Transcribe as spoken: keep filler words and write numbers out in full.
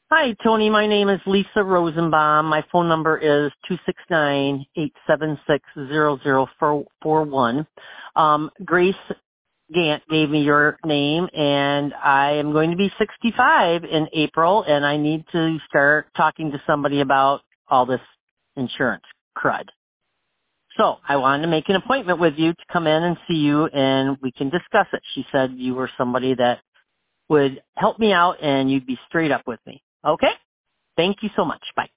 Hi, Tony. My name is Lisa Rosenbaum. My phone number is two six nine, eight seven six, zero zero four one. Um, Grace Gant gave me your name, and I am going to be sixty-five in April, and I need to start talking to somebody about all this insurance crud. So I wanted to make an appointment with you to come in and see you, and we can discuss it. She said you were somebody that would help me out, and you'd be straight up with me. Okay? Thank you so much. Bye.